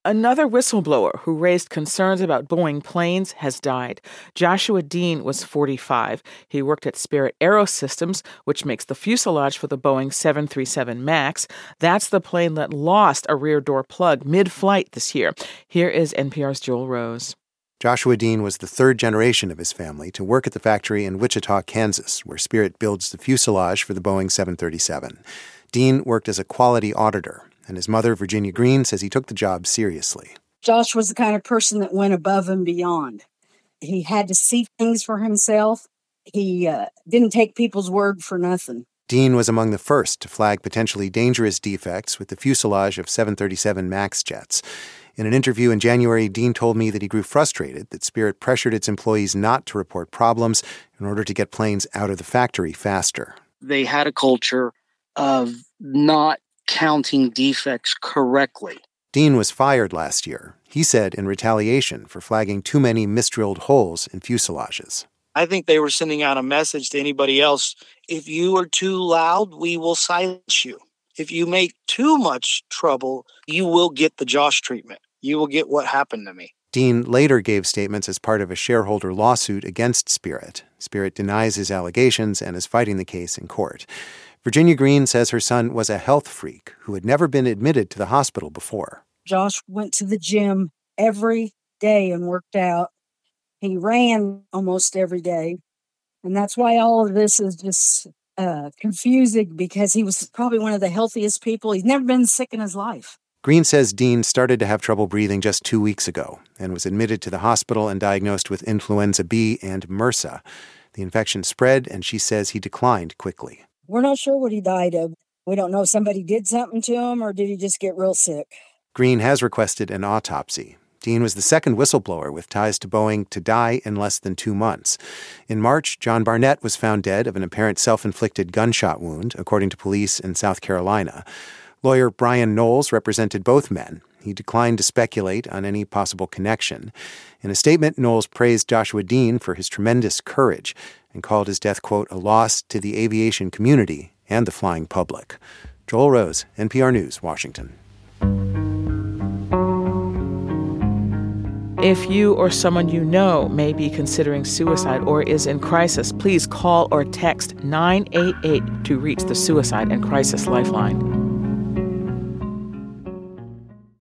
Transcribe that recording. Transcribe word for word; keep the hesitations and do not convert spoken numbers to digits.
Another whistleblower who raised concerns about Boeing planes has died. Joshua Dean was forty-five. He worked at Spirit AeroSystems, which makes the fuselage for the Boeing seven thirty-seven MAX. That's the plane that lost a rear door plug mid-flight this year. Here is N P R's Joel Rose. Joshua Dean was the third generation of his family to work at the factory in Wichita, Kansas, where Spirit builds the fuselage for the Boeing seven thirty-seven. Dean worked as a quality auditor, and his mother, Virginia Green, says he took the job seriously. Josh was the kind of person that went above and beyond. He had to see things for himself. He uh, didn't take people's word for nothing. Dean was among the first to flag potentially dangerous defects with the fuselage of seven thirty-seven MAX jets. In an interview in January, Dean told me that he grew frustrated that Spirit pressured its employees not to report problems in order to get planes out of the factory faster. They had a culture of not counting defects correctly. Dean was fired last year, he said, in retaliation for flagging too many misdrilled holes in fuselages. I think they were sending out a message to anybody else. If you are too loud, we will silence you. If you make too much trouble, you will get the Josh treatment. You will get what happened to me. Dean later gave statements as part of a shareholder lawsuit against Spirit. Spirit denies his allegations and is fighting the case in court. Virginia Green says her son was a health freak who had never been admitted to the hospital before. Josh went to the gym every day and worked out. He ran almost every day. And that's why all of this is just uh, confusing, because he was probably one of the healthiest people. He's never been sick in his life. Green says Dean started to have trouble breathing just two weeks ago and was admitted to the hospital and diagnosed with influenza B and MRSA. The infection spread, and she says he declined quickly. We're not sure what he died of. We don't know if somebody did something to him or did he just get real sick. Green has requested an autopsy. Dean was the second whistleblower with ties to Boeing to die in less than two months. In March, John Barnett was found dead of an apparent self-inflicted gunshot wound, according to police in South Carolina. Lawyer Brian Knowles represented both men. He declined to speculate on any possible connection. In a statement, Knowles praised Joshua Dean for his tremendous courage and called his death, quote, a loss to the aviation community and the flying public. Joel Rose, N P R News, Washington. If you or someone you know may be considering suicide or is in crisis, please call or text nine eight eight to reach the Suicide and Crisis Lifeline.